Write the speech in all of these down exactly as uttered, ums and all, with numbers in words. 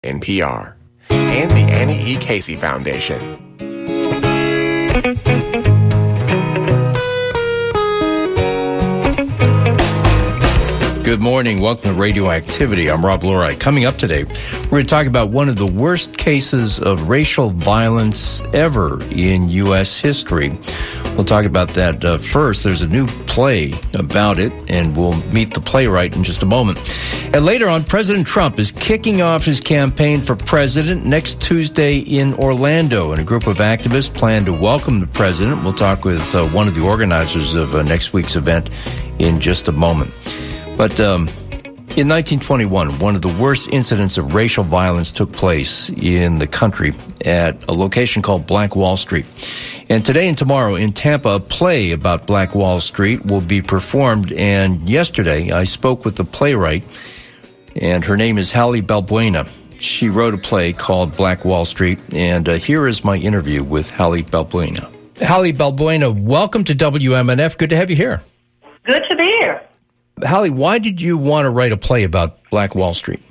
N P R, and the Annie E. Casey Foundation. Good morning. Welcome to Radioactivity. I'm Rob Lurie. Coming up today, we're going to talk about one of the worst cases of racial violence ever in U S history. We'll talk about that uh, first. There's a new play about it, and we'll meet the playwright in just a moment. And later on, President Trump is kicking off his campaign for president next Tuesday in Orlando, and a group of activists plan to welcome the president. We'll talk with uh, one of the organizers of uh, next week's event in just a moment. But um, in nineteen twenty-one, one of the worst incidents of racial violence took place in the country at a location called Black Wall Street. And today and tomorrow in Tampa, a play about Black Wall Street will be performed. And yesterday, I spoke with the playwright, and her name is Hallie Balbuena. She wrote a play called Black Wall Street, and uh, here is my interview with Hallie Balbuena. Hallie Balbuena, welcome to W M N F. Good to have you here. Good to be here. Hallie, why did you want to write a play about Black Wall Street?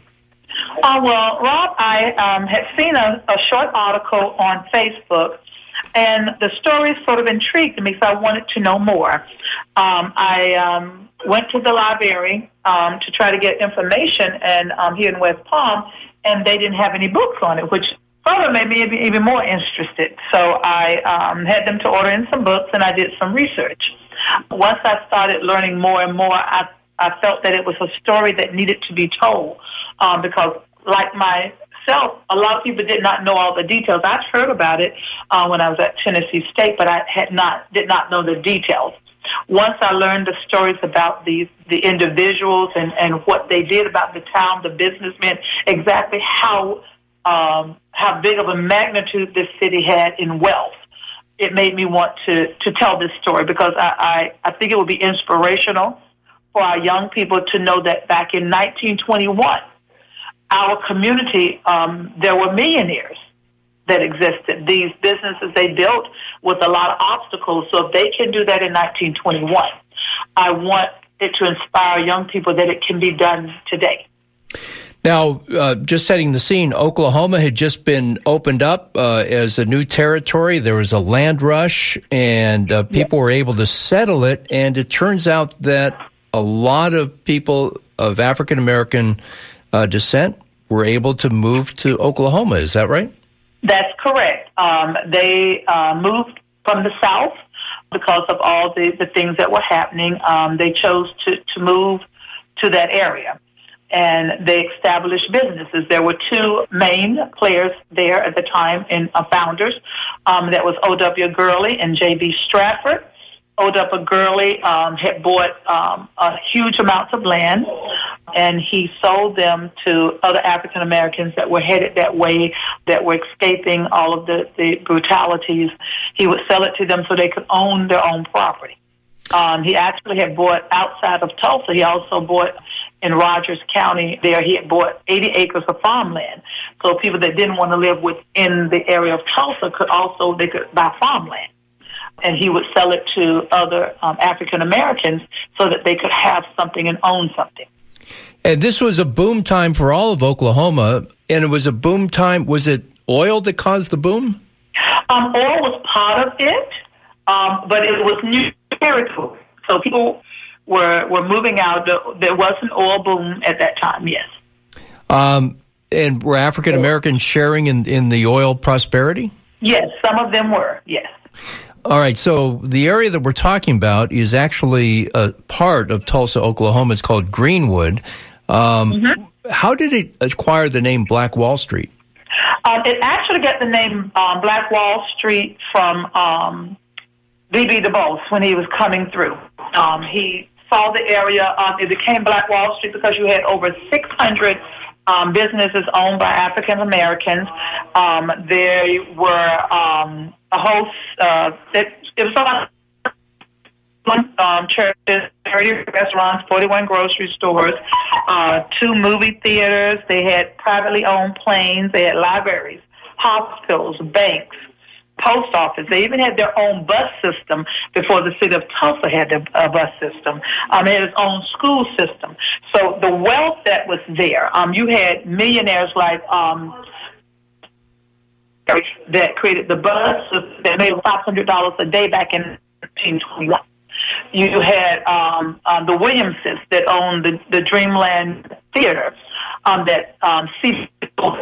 Uh, well, Rob, I um, had seen a, a short article on Facebook, and the story sort of intrigued me, so I wanted to know more. Um, I um, went to the library um, to try to get information, and um, here in West Palm, and they didn't have any books on it, which further made me even more interested. So I um, had them to order in some books, and I did some research. Once I started learning more and more, I, I felt that it was a story that needed to be told um, because, like myself, a lot of people did not know all the details. I'd heard about it uh, when I was at Tennessee State, but I had not did not know the details. Once I learned the stories about these the individuals and, and what they did about the town, the businessmen, exactly how um, how big of a magnitude this city had in wealth, it made me want to, to tell this story because I, I, I think it would be inspirational for our young people to know that back in nineteen twenty-one, our community, um, there were millionaires that existed. These businesses they built with a lot of obstacles. So if they can do that in nineteen twenty-one, I want it to inspire young people that it can be done today. Now, uh, just setting the scene, Oklahoma had just been opened up uh, as a new territory. There was a land rush, and uh, people yes. were able to settle it. And it turns out that a lot of people of African-American uh, descent were able to move to Oklahoma. Is that right? That's correct. Um, they uh, moved from the South because of all the, the things that were happening. Um, they chose to, to move to that area. And they established businesses. There were two main players there at the time in uh, founders. Um, that was O W. Gurley and J B. Stratford. O W. Gurley um, had bought um, a huge amounts of land, and he sold them to other African Americans that were headed that way, that were escaping all of the, the brutalities. He would sell it to them so they could own their own property. Um, he actually had bought outside of Tulsa. He also bought in Rogers County there. He had bought eighty acres of farmland. So people that didn't want to live within the area of Tulsa could also, they could buy farmland. And he would sell it to other um, African Americans so that they could have something and own something. And this was a boom time for all of Oklahoma. And it was a boom time. Was it oil that caused the boom? Um, oil was part of it, um, but it was new territory. So people were were moving out. There was an oil boom at that time, yes. Um, and were African Americans sharing in, in the oil prosperity? Yes, some of them were, yes. All right, so the area that we're talking about is actually a part of Tulsa, Oklahoma. It's called Greenwood. Um, mm-hmm. How did it acquire the name Black Wall Street? Um, it actually got the name um, Black Wall Street from um, B B Du Bois when he was coming through. Um, he saw the area. Um, it became Black Wall Street because you had over six hundred um, businesses owned by African Americans. Um, there were um, a host. Uh, it, it was about um, churches, thirty restaurants, forty-one grocery stores, uh, two movie theaters. They had privately owned planes. They had libraries, hospitals, banks. post office. They even had their own bus system before the city of Tulsa had their uh, bus system. Um, it had its own school system. So the wealth that was there, um, you had millionaires like um, that created the bus that made five hundred dollars a day back in nineteen twenty-one. You had um, um, the Williamses that owned the, the Dreamland Theater um, that um, see. All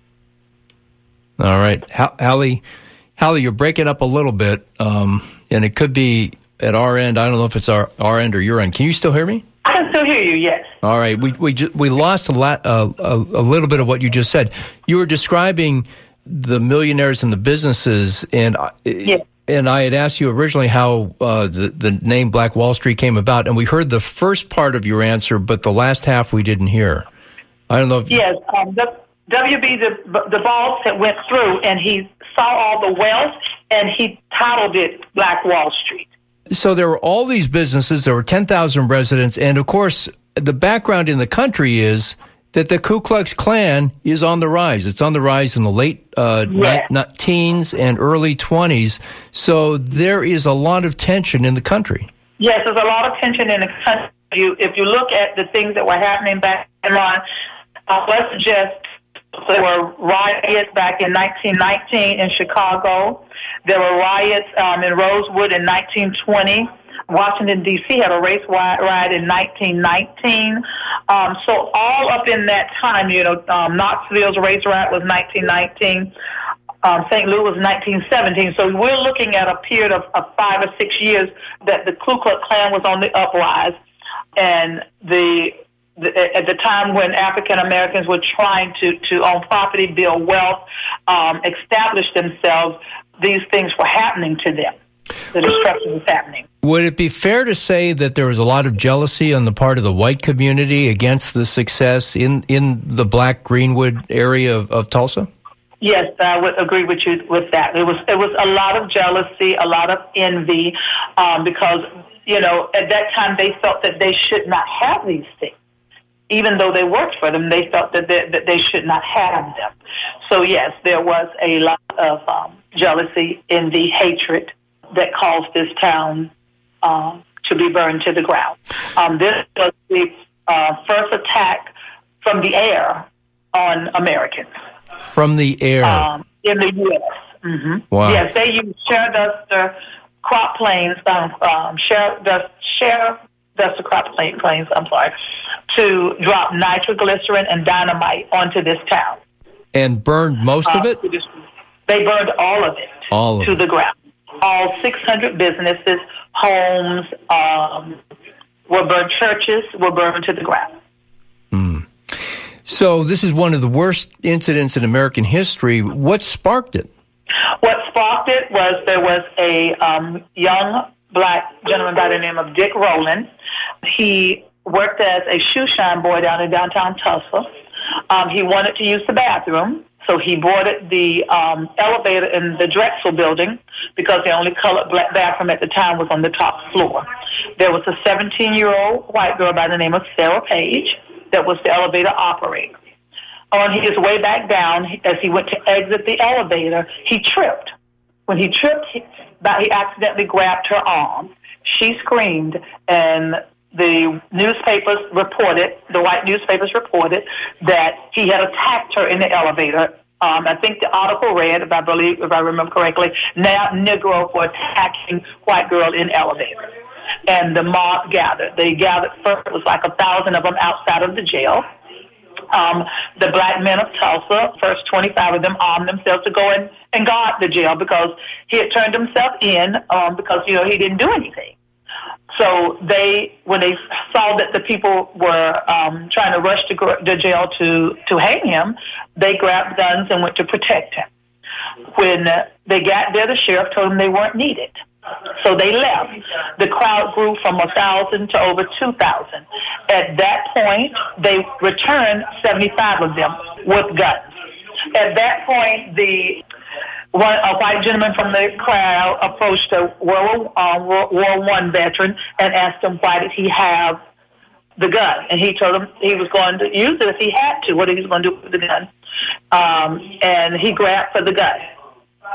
right. Hallie, Hallie, you're breaking up a little bit, um, and it could be at our end. I don't know if it's our, our end or your end. Can you still hear me? I can still hear you, yes. All right. We we ju- we lost a, lot, uh, a, a little bit of what you just said. You were describing the millionaires and the businesses, and yes. And I had asked you originally how uh, the, the name Black Wall Street came about, and we heard the first part of your answer, but the last half we didn't hear. I don't know if... Yes, um, the, W B the, the boss that went through, and he saw all the wealth, and he titled it Black Wall Street. So there were all these businesses, there were ten thousand residents, and of course, the background in the country is that the Ku Klux Klan is on the rise. It's on the rise in the late uh, yeah. ni- teens and early twenties. So there is a lot of tension in the country. Yes, there's a lot of tension in the country. You, if you look at the things that were happening back in line, uh, let's just, there were riots back in nineteen nineteen in Chicago. There were riots um, in Rosewood in nineteen twenty. Washington, D C had a race riot in nineteen nineteen. Um, so all up in that time, you know, um, Knoxville's race riot was nineteen nineteen. Um, Saint Louis was nineteen seventeen. So we're looking at a period of, of five or six years that the Ku Klux Klan was on the uprise. And the, the at the time when African Americans were trying to, to own property, build wealth, um, establish themselves, these things were happening to them. The destruction was happening. Would it be fair to say that there was a lot of jealousy on the part of the white community against the success in, in the Black Greenwood area of, of Tulsa? Yes, I would agree with you with that. It was it was a lot of jealousy, a lot of envy, um, because, you know, at that time they felt that they should not have these things. Even though they worked for them, they felt that they, that they should not have them. So, yes, there was a lot of um, jealousy, envy, hatred that caused this town um, to be burned to the ground. Um, this was the uh, first attack from the air on Americans. From the air? Um, in the U S Mm-hmm. Wow. Yes, they used Share-Duster crop planes, um, um, Share-Duster, Share-Duster crop plane, planes, I'm sorry, to drop nitroglycerin and dynamite onto this town. And burned most uh, of it? They burned all of it all of to it. the ground. All six hundred businesses, homes, um, were burned. Churches were burned to the ground. Mm. So this is one of the worst incidents in American history. What sparked it? What sparked it was there was a um, young black gentleman by the name of Dick Rowland. He worked as a shoe shine boy down in downtown Tulsa. Um, he wanted to use the bathroom. So he boarded the um, elevator in the Drexel building because the only colored black bathroom at the time was on the top floor. There was a seventeen-year-old white girl by the name of Sarah Page that was the elevator operator. On his way back down, as he went to exit the elevator, he tripped. When he tripped, he, he accidentally grabbed her arm. She screamed, and the newspapers reported, the white newspapers reported, that he had attacked her in the elevator. Um, I think the article read, if I believe, if I remember correctly, now Negro for attacking white girl in elevator. And the mob gathered. They gathered first, it was like a thousand of them outside of the jail. Um, the black men of Tulsa, first twenty-five of them, armed themselves to go in and guard the jail because he had turned himself in um, because, you know, he didn't do anything. So they, when they saw that the people were um, trying to rush to the jail to, to hang him, they grabbed guns and went to protect him. When uh, they got there, the sheriff told them they weren't needed. So they left. The crowd grew from one thousand to over two thousand. At that point, they returned seventy-five of them with guns. At that point, the One, a white gentleman from the crowd approached a World, uh, World War One veteran and asked him why did he have the gun, and he told him he was going to use it if he had to. What he was going to do with the gun, um, and he grabbed for the gun.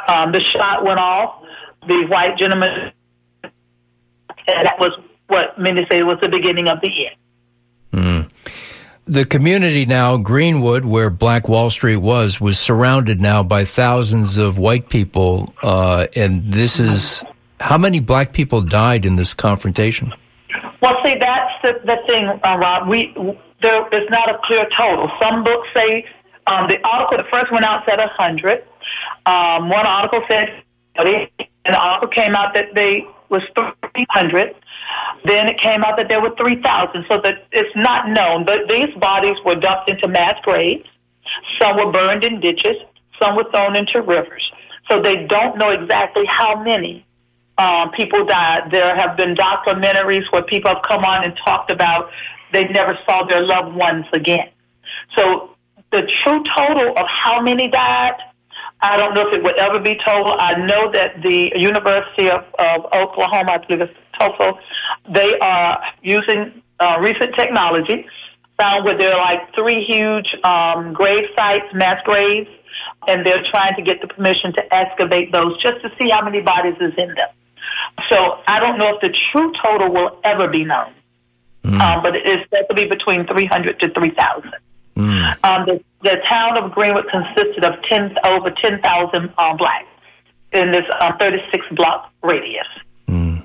um, the shot went off. The white gentleman, and that was what many say was the beginning of the end. Mm. The community now, Greenwood, where Black Wall Street was, was surrounded now by thousands of white people. Uh, and this is, how many black people died in this confrontation? Well, see, that's the, the thing, uh, Rob. We, there is not a clear total. Some books say, um, the article, the first one out said one hundred. Um, one article said thirty, and the article came out that they was three hundred. Then it came out that there were three thousand, so that it's not known. But these bodies were dumped into mass graves. Some were burned in ditches. Some were thrown into rivers. So they don't know exactly how many um, people died. There have been documentaries where people have come on and talked about they never saw their loved ones again. So the true total of how many died, I don't know if it would ever be told. I know that the University of, of Oklahoma, I believe it's Tulsa, they are using uh, recent technology, found where there are like three huge um, grave sites, mass graves, and they're trying to get the permission to excavate those just to see how many bodies is in them. So I don't know if the true total will ever be known, mm. um, but it is said to be between three hundred to three thousand. Mm. Um, the, the town of Greenwood consisted of ten, over ten thousand uh, blacks in this uh, thirty-six block radius. Mm.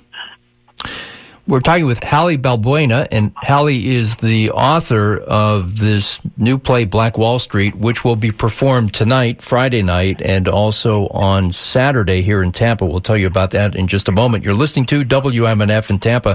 We're talking with Hallie Balbuena, and Hallie is the author of this new play, Black Wall Street, which will be performed tonight, Friday night, and also on Saturday here in Tampa. We'll tell you about that in just a moment. You're listening to W M N F in Tampa.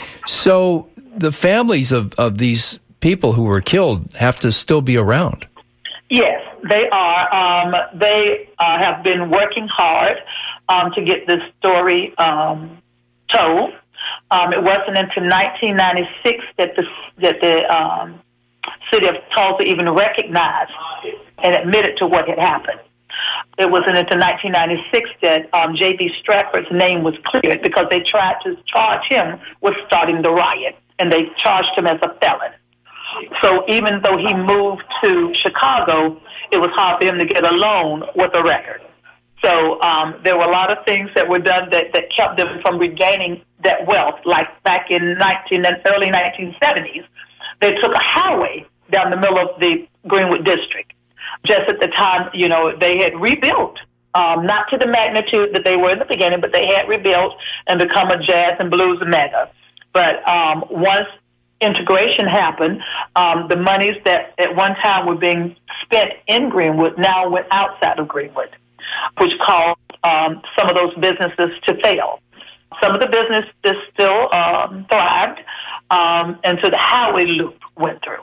So the families of, of these people who were killed have to still be around. Yes, they are. Um, they uh, have been working hard um, to get this story um, told. Um, it wasn't until nineteen ninety-six that the that the um, city of Tulsa even recognized and admitted to what had happened. It wasn't until nineteen ninety-six that um, J B Stratford's name was cleared because they tried to charge him with starting the riot, and they charged him as a felon. So even though he moved to Chicago, it was hard for him to get a loan with a record. So um, there were a lot of things that were done that, that kept them from regaining that wealth. Like back in nineteen and early nineteen seventies, they took a highway down the middle of the Greenwood district. Just at the time, you know, they had rebuilt, um, not to the magnitude that they were in the beginning, but they had rebuilt and become a jazz and blues mecca. But um, once integration happened, um, the monies that at one time were being spent in Greenwood now went outside of Greenwood, which caused um, some of those businesses to fail. Some of the businesses still um, thrived, um, and so the highway loop went through.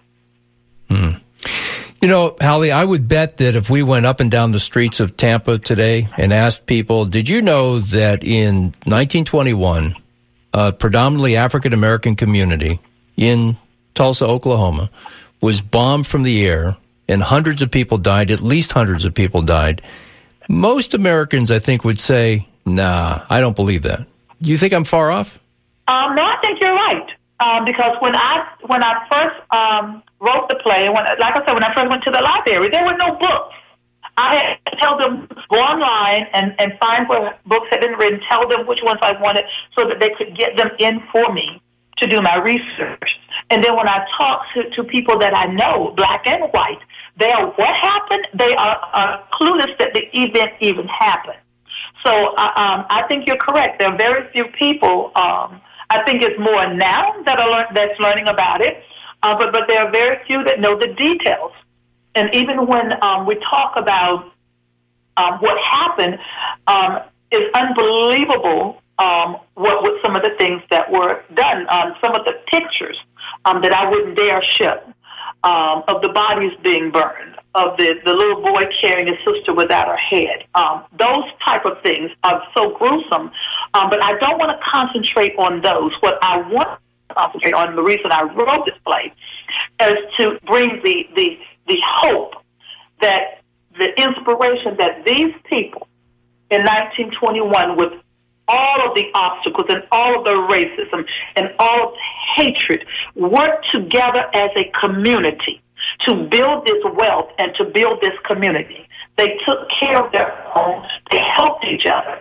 Hmm. You know, Hallie, I would bet that if we went up and down the streets of Tampa today and asked people, did you know that in nineteen twenty-one, a predominantly African-American community in Tulsa, Oklahoma, was bombed from the air and hundreds of people died, at least hundreds of people died, most Americans, I think, would say, nah, I don't believe that. Do you think I'm far off? Um, no, I think you're right. Um, because when I when I first um, wrote the play, when, like I said, when I first went to the library, there were no books. I had to tell them, go online and, and find where books had been written, tell them which ones I wanted so that they could get them in for me to do my research. And then when I talk to, to people that I know, black and white, they are what happened? They are uh, clueless that the event even happened. So uh, um, I think you're correct. There are very few people. Um, I think it's more now that are lear- that's learning about it, uh, but but there are very few that know the details. And even when um, we talk about um, what happened, um, it's unbelievable um, what, what some of the things that were done. Um, some of the pictures um, that I wouldn't dare show um, of the bodies being burned, of the, the little boy carrying his sister without her head. Um, those type of things are so gruesome, um, but I don't want to concentrate on those. What I want to concentrate on, the reason I wrote this play, is to bring the, the, the hope that the inspiration that these people in nineteen twenty-one, with all of the obstacles and all of the racism and all of the hatred, worked together as a community to build this wealth and to build this community, They took care of their own. They helped each other.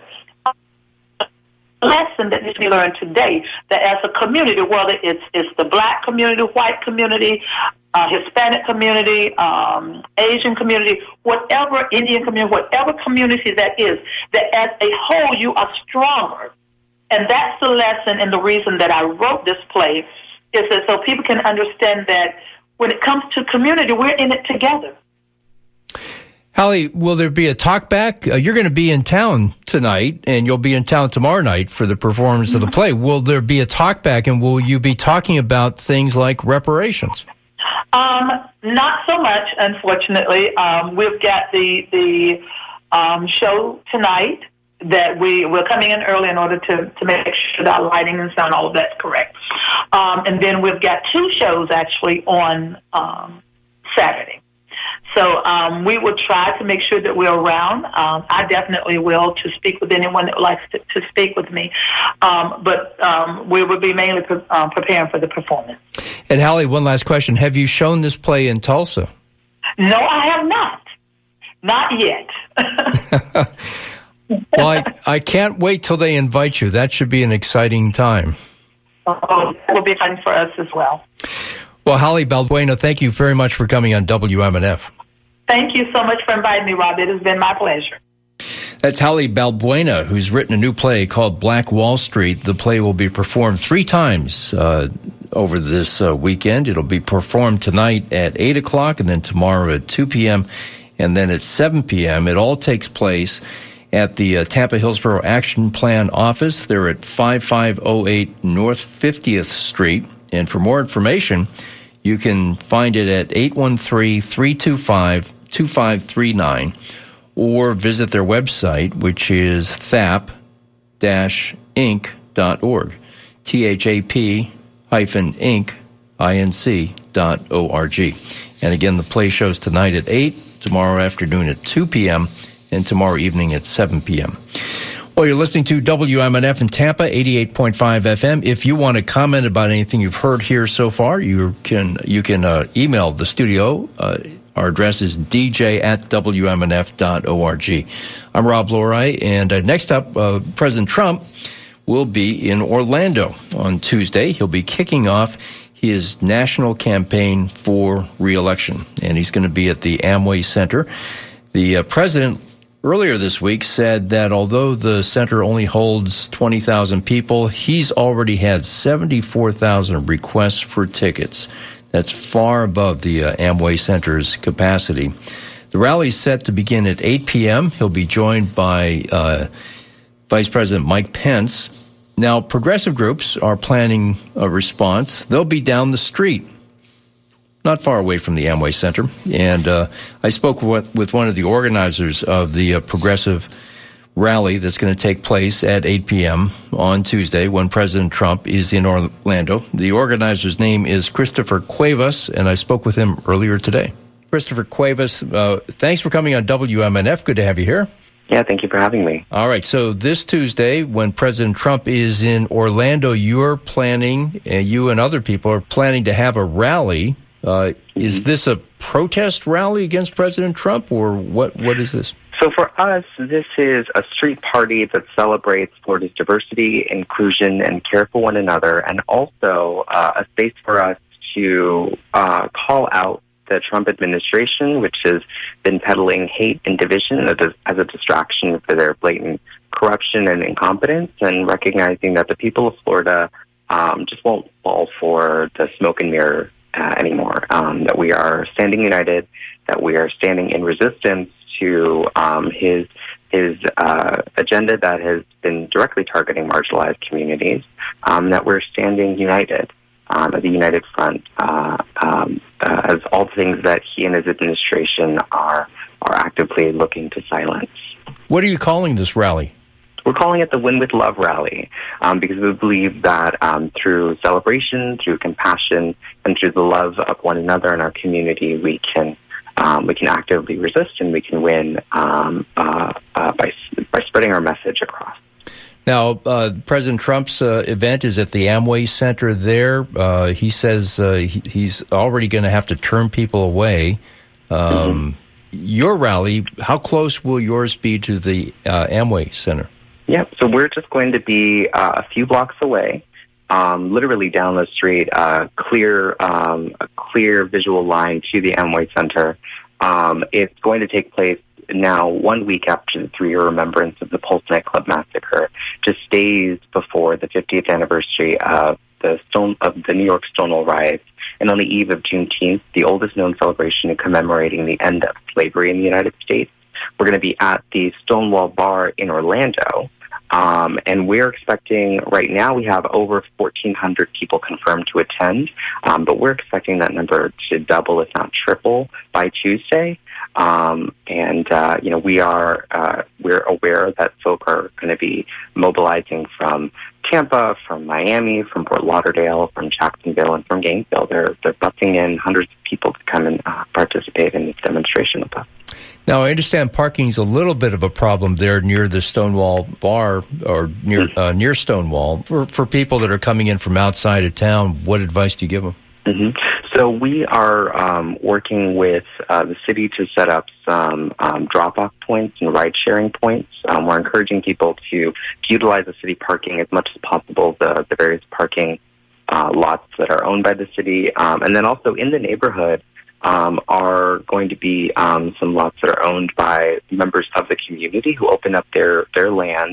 Lesson that needs to be learned today, that as a community, whether it's it's the black community, white community, uh, Hispanic community, um, Asian community, whatever, Indian community, whatever community that is, that as a whole you are stronger. And that's the lesson and the reason that I wrote this play, is that so people can understand that when it comes to community, we're in it together. Hallie, will there be a talkback? Uh, you're going to be in town tonight, and you'll be in town tomorrow night for the performance mm-hmm. of the play. Will there be a talkback, and will you be talking about things like reparations? Um, not so much, unfortunately. Um, we've got the the um, show tonight that we, we're coming in early in order to, to make sure that lighting and sound, all of that's correct. Um, and then we've got two shows, actually, on um, Saturday. So um, we will try to make sure that we're around. Um, I definitely will, to speak with anyone that would like to, to speak with me. Um, but um, we will be mainly pre- um, preparing for the performance. And Hallie, one last question. Have you shown this play in Tulsa? No, I have not. Not yet. Well, I, I can't wait till they invite you. That should be an exciting time. Oh, that will be fun for us as well. Well, Hallie Balbuena, thank you very much for coming on W M N F. Thank you so much for inviting me, Rob. It has been my pleasure. That's Hallie Balbuena, who's written a new play called Black Wall Street. The play will be performed three times uh, over this uh, weekend. It'll be performed tonight at eight o'clock, and then tomorrow at two p.m., and then at seven p.m. It all takes place at the uh, Tampa Hillsborough Action Plan office. They're at fifty-five oh eight North fiftieth Street. And for more information, you can find it at eight one three, three two five, two five three nine or visit their website, which is thap dash inc dot org, T H A P hyphen inc, I N C dot O R G. And again, the play shows tonight at eight, tomorrow afternoon at two p.m., and tomorrow evening at seven p.m. Well, you're listening to W M N F in Tampa, eighty-eight point five F M. If you want to comment about anything you've heard here so far, you can you can uh, email the studio. Uh, our address is d j at w m n f dot org. I'm Rob Loray, and uh, next up, uh, President Trump will be in Orlando on Tuesday. He'll be kicking off his national campaign for re-election, and he's going to be at the Amway Center. The uh, president earlier this week said that although the center only holds twenty thousand people, he's already had seventy-four thousand requests for tickets. That's far above the uh, Amway Center's capacity. The rally is set to begin at eight p.m. He'll be joined by uh, Vice President Mike Pence. Now, progressive groups are planning a response. They'll be down the street, not far away from the Amway Center. And uh, I spoke with, with one of the organizers of the uh, progressive rally that's going to take place at eight p.m. on Tuesday when President Trump is in Orlando. The organizer's name is Christopher Cuevas, and I spoke with him earlier today. Christopher Cuevas, uh, thanks for coming on W M N F. Good to have you here. Yeah, thank you for having me. All right, so this Tuesday, when President Trump is in Orlando, you're planning, and you and other people are planning to have a rally. Uh, is this a protest rally against President Trump, or what? What is this? So for us, this is a street party that celebrates Florida's diversity, inclusion, and care for one another, and also uh, a space for us to uh, call out the Trump administration, which has been peddling hate and division as a distraction for their blatant corruption and incompetence, and recognizing that the people of Florida um, just won't fall for the smoke and mirror Uh, anymore, um, that we are standing united, that we are standing in resistance to um, his his uh, agenda that has been directly targeting marginalized communities, um, that we're standing united um, as a united front, uh, um, uh, as all things that he and his administration are are actively looking to silence. What are you calling this rally? We're calling it the Win with Love rally um, because we believe that um, through celebration, through compassion, and through the love of one another in our community, we can um, we can actively resist and we can win um, uh, uh, by by spreading our message across. Now, uh, President Trump's uh, event is at the Amway Center there. Uh, he says uh, he, he's already going to have to turn people away. Um, mm-hmm. your rally, how close will yours be to the uh, Amway Center? Yeah, so we're just going to be uh, a few blocks away, um, literally down the street, uh, clear, um, a clear visual line to the Amway Center. Um, it's going to take place now one week after the three-year remembrance of the Pulse nightclub massacre, just days before the fiftieth anniversary of the Stone of the New York Stonewall riots, and on the eve of Juneteenth, the oldest known celebration commemorating the end of slavery in the United States. We're going to be at the Stonewall Bar in Orlando. Um, and we're expecting, right now we have over fourteen hundred people confirmed to attend, um, but we're expecting that number to double, if not triple, by Tuesday. Um, and, uh, you know, we are, uh, we're aware that folk are going to be mobilizing from Tampa, from Miami, from Fort Lauderdale, from Jacksonville, and from Gainesville. They're, they're busing in hundreds of people to come and uh, participate in this demonstration with us. Now, I understand parking's a little bit of a problem there near the Stonewall Bar or near uh, near Stonewall. For, for people that are coming in from outside of town, what advice do you give them? Mm-hmm. So we are um, working with uh, the city to set up some um, drop-off points and ride-sharing points. Um, we're encouraging people to, to utilize the city parking as much as possible, the, the various parking uh, lots that are owned by the city. Um, and then also in the neighborhood, Um, are going to be um, some lots that are owned by members of the community who open up their, their land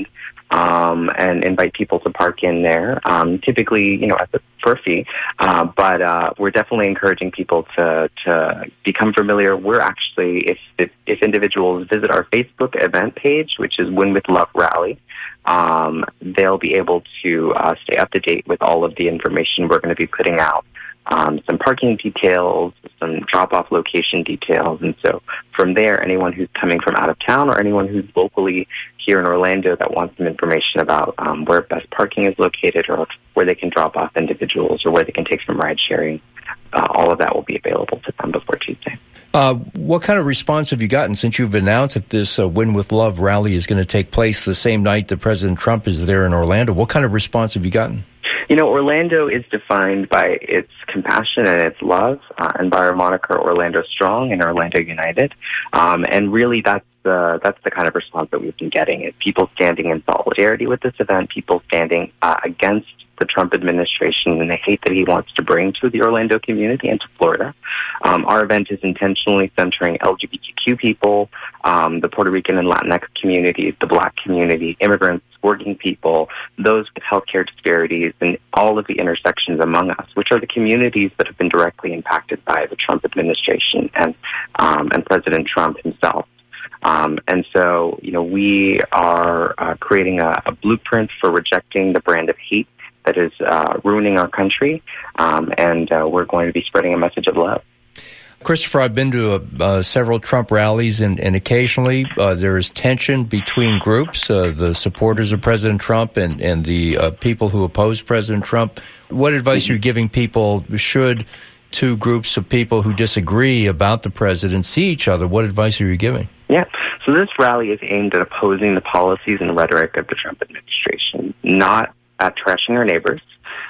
um, and invite people to park in there, um, typically, you know, at the, for a fee. Uh, but uh, we're definitely encouraging people to, to become familiar. We're actually, if, if, if individuals visit our Facebook event page, which is Win with Love Rally, um, they'll be able to uh, stay up to date with all of the information we're going to be putting out. Um, some parking details, some drop-off location details. And so from there, anyone who's coming from out of town or anyone who's locally here in Orlando that wants some information about um, where best parking is located or where they can drop off individuals or where they can take some ride-sharing, uh, all of that will be available to them before Tuesday. Uh, what kind of response have you gotten since you've announced that this uh, Win with Love rally is going to take place the same night that President Trump is there in Orlando? What kind of response have you gotten? You know, Orlando is defined by its compassion and its love, uh, and by our moniker Orlando Strong and Orlando United. Um, and really, that's the that's the kind of response that we've been getting. Is people standing in solidarity with this event, people standing uh, against the Trump administration and the hate that he wants to bring to the Orlando community and to Florida. Um, our event is intentionally centering L G B T Q people, um, the Puerto Rican and Latinx communities, the Black community, immigrants, working people, those with healthcare disparities, and all of the intersections among us, which are the communities that have been directly impacted by the Trump administration and um, and President Trump himself. Um, and so, you know, we are uh, creating a, a blueprint for rejecting the brand of hate that is uh, ruining our country, um, and uh, we're going to be spreading a message of love. Christopher, I've been to uh, uh, several Trump rallies, and, and occasionally uh, there is tension between groups, uh, the supporters of President Trump and, and the uh, people who oppose President Trump. What advice mm-hmm. are you giving people? Should two groups of people who disagree about the president see each other? What advice are you giving? Yeah, so this rally is aimed at opposing the policies and rhetoric of the Trump administration, not at trashing our neighbors.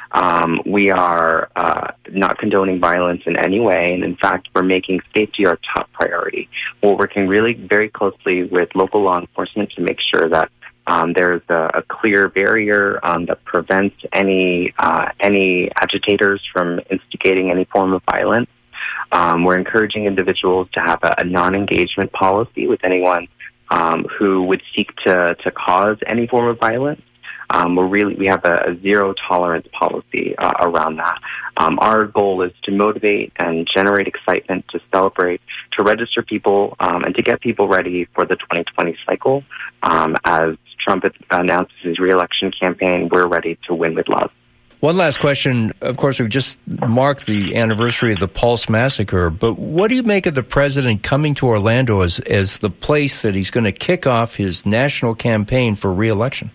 Um, we are uh, not condoning violence in any way, and in fact, we're making safety our top priority. We're working really very closely with local law enforcement to make sure that um, there's a, a clear barrier um, that prevents any uh, any agitators from instigating any form of violence. Um, we're encouraging individuals to have a, a non-engagement policy with anyone um, who would seek to, to cause any form of violence. Um, we're really, we have a, a zero tolerance policy uh, around that. Um, our goal is to motivate and generate excitement, to celebrate, to register people, um, and to get people ready for the twenty twenty cycle. Um, as Trump announces his reelection campaign, we're ready to win with love. One last question. Of course, we've just marked the anniversary of the Pulse massacre, but what do you make of the president coming to Orlando as, as the place that he's going to kick off his national campaign for reelection?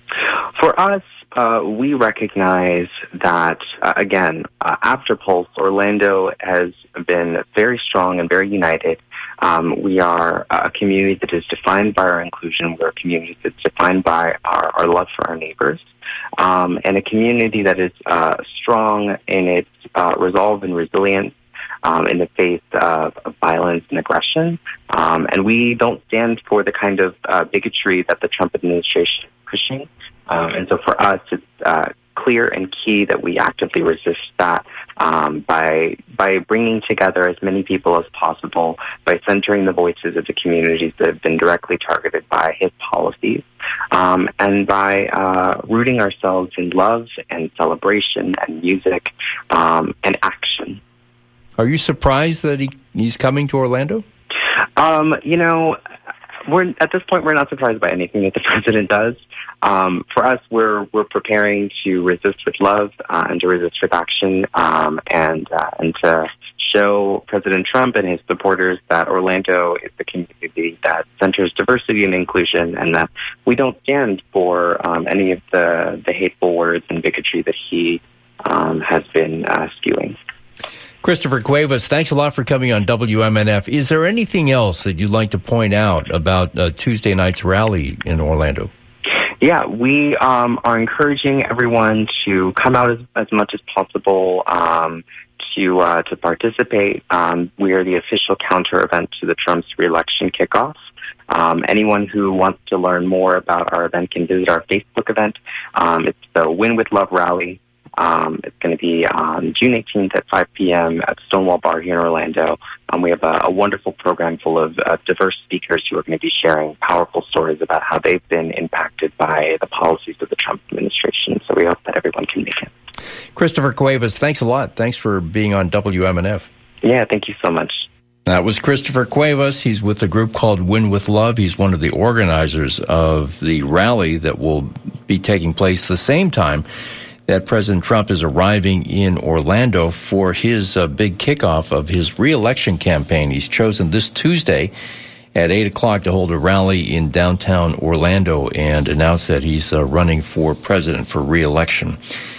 For us, uh, we recognize that, uh, again, uh, after Pulse, Orlando has been very strong and very united. Um, we are a community that is defined by our inclusion. We're a community that's defined by our, our love for our neighbors, um, and a community that is uh, strong in its uh, resolve and resilience, um, in the face of, of violence and aggression. Um, and we don't stand for the kind of uh, bigotry that the Trump administration is pushing. Um, and so for us, it's uh, clear and key that we actively resist that um, by by bringing together as many people as possible, by centering the voices of the communities that have been directly targeted by his policies, um, and by uh, rooting ourselves in love and celebration and music um, and action. Are you surprised that he, he's coming to Orlando? Um, you know, we're at this point, we're not surprised by anything that the president does. Um, for us, we're we're preparing to resist with love uh, and to resist with action, um, and uh, and to show President Trump and his supporters that Orlando is the community that centers diversity and inclusion, and that we don't stand for um, any of the, the hateful words and bigotry that he um, has been uh, spewing. Christopher Cuevas, thanks a lot for coming on W M N F. Is there anything else that you'd like to point out about uh, Tuesday night's rally in Orlando? Yeah, we um, are encouraging everyone to come out as, as much as possible um, to uh, to participate. Um, we are the official counter event to the Trump's reelection kickoff. Um, anyone who wants to learn more about our event can visit our Facebook event. Um, it's the Win with Love Rally. Um, it's going to be on June eighteenth at five p.m. at Stonewall Bar here in Orlando. Um, we have a, a wonderful program full of uh, diverse speakers who are going to be sharing powerful stories about how they've been impacted by the policies of the Trump administration. So we hope that everyone can make it. Christopher Cuevas, thanks a lot. Thanks for being on W M N F. Yeah, thank you so much. That was Christopher Cuevas. He's with a group called Win with Love. He's one of the organizers of the rally that will be taking place the same time that President Trump is arriving in Orlando for his uh, big kickoff of his re-election campaign. He's chosen this Tuesday at eight o'clock to hold a rally in downtown Orlando and announce that he's uh, running for president for re-election.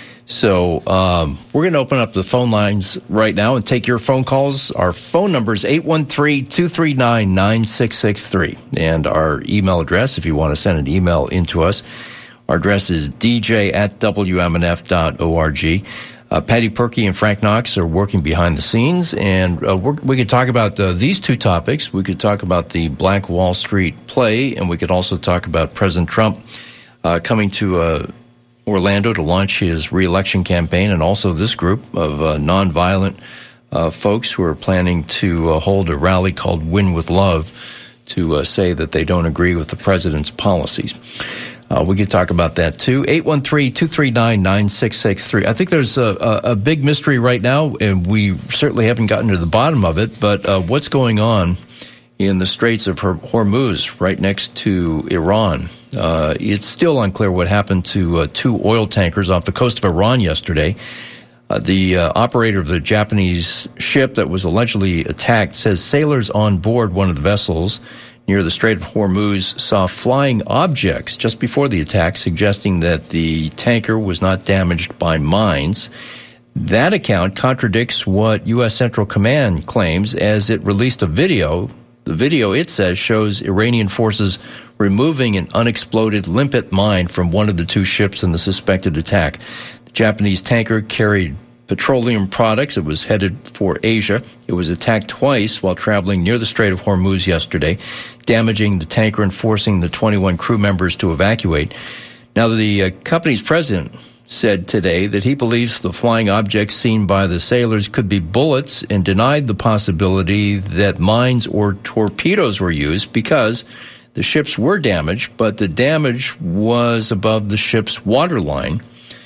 So um, we're going to open up the phone lines right now and take your phone calls. Our phone number is eight one three, two three nine, nine six six three. And our email address, if you want to send an email into us, our address is d j at w m n f dot org. Uh, Patty Perky and Frank Knox are working behind the scenes, and uh, we're, we could talk about uh, these two topics. We could talk about the Black Wall Street play, and we could also talk about President Trump uh, coming to uh, Orlando to launch his re-election campaign, and also this group of uh, nonviolent uh, folks who are planning to uh, hold a rally called Win with Love to uh, say that they don't agree with the president's policies. Uh, we could talk about that, too. eight one three, two three nine, nine six six three. I think there's a, a, a big mystery right now, and we certainly haven't gotten to the bottom of it, but uh, what's going on in the Straits of Hormuz right next to Iran? Uh, it's still unclear what happened to uh, two oil tankers off the coast of Iran yesterday. Uh, the uh, operator of the Japanese ship that was allegedly attacked says sailors on board one of the vessels near the Strait of Hormuz saw flying objects just before the attack, suggesting that the tanker was not damaged by mines. That account contradicts what U S Central Command claims, as it released a video. The video, it says, shows Iranian forces removing an unexploded limpet mine from one of the two ships in the suspected attack. The Japanese tanker carried petroleum products. It was headed for Asia. It was attacked twice while traveling near the Strait of Hormuz yesterday, damaging the tanker and forcing the twenty-one crew members to evacuate. Now, the uh, company's president said today that he believes the flying objects seen by the sailors could be bullets, and denied the possibility that mines or torpedoes were used because the ships were damaged, but the damage was above the ship's waterline.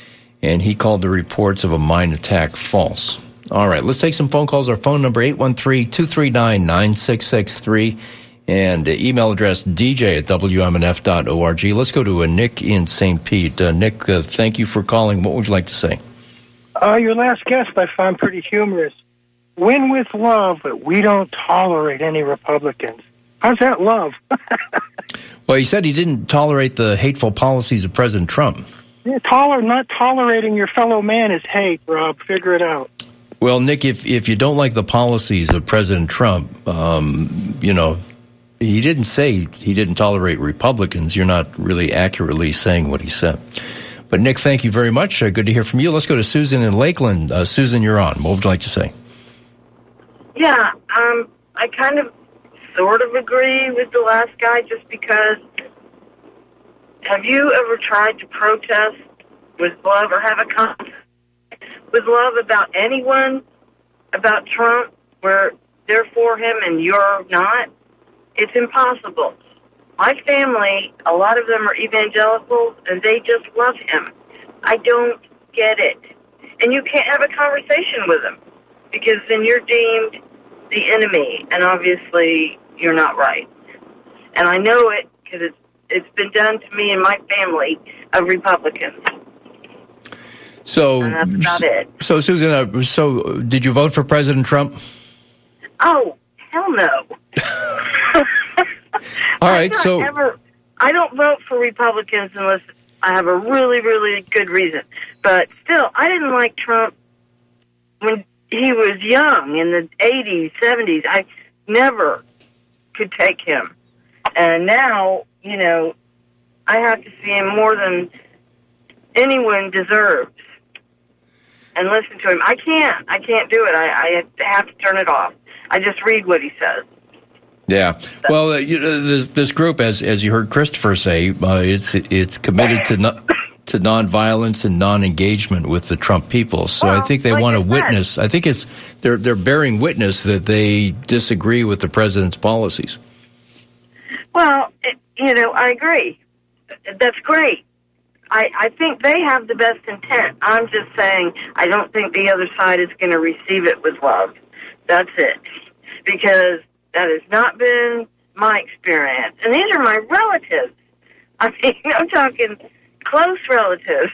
And he called the reports of a mine attack false. All right, let's take some phone calls. Our phone number, eight one three, two three nine, nine six six three, and email address d j at w m n f dot org. Let's go to a Nick in Saint Pete. Uh, Nick, uh, thank you for calling. What would you like to say? Uh, your last guest I found pretty humorous. Win with love, but we don't tolerate any Republicans. How's that love? Well, he said he didn't tolerate the hateful policies of President Trump. Yeah, toler- not tolerating your fellow man is hate, Rob. Figure it out. Well, Nick, if if you don't like the policies of President Trump, um, you know, he didn't say he didn't tolerate Republicans. You're not really accurately saying what he said. But, Nick, thank you very much. Uh, good to hear from you. Let's go to Susan in Lakeland. Uh, Susan, you're on. What would you like to say? Yeah, um, I kind of sort of agree with the last guy just because have you ever tried to protest with love or have a conversation with love about anyone, about Trump, where they're for him and you're not? It's impossible. My family, a lot of them are evangelicals, and they just love him. I don't get it. And you can't have a conversation with them because then you're deemed the enemy, and obviously you're not right. And I know it because it's, it's been done to me and my family of Republicans. So, and that's about it. So, Susan, uh, so did you vote for President Trump? Oh, hell no. All right, I so ever, I don't vote for Republicans unless I have a really, really good reason. But still, I didn't like Trump when he was young in the eighties, seventies. I never could take him. And now, you know, I have to see him more than anyone deserves and listen to him. I can't. I can't do it. I, I have to turn it off. I just read what he says. Yeah. Well, uh, you know, this, this group, as as you heard Christopher say, uh, it's it's committed to no, to nonviolence and non-engagement with the Trump people. So well, I think they like want to witness. I think it's they're they're bearing witness that they disagree with the president's policies. Well, it, you know, I agree. That's great. I, I think they have the best intent. I'm just saying I don't think the other side is going to receive it with love. That's it. Because that has not been my experience. And these are my relatives. I mean, I'm talking close relatives.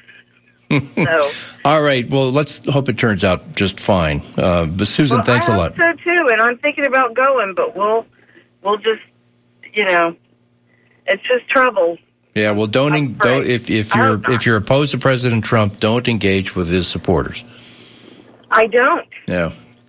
So. All right. Well, let's hope it turns out just fine. Uh, but Susan, well, thanks I a lot. I hope so, too. And I'm thinking about going, but we'll, we'll just, you know, it's just trouble. Yeah, well, don't, en- don't if if you're if you're opposed to President Trump, don't engage with his supporters. I don't. Yeah.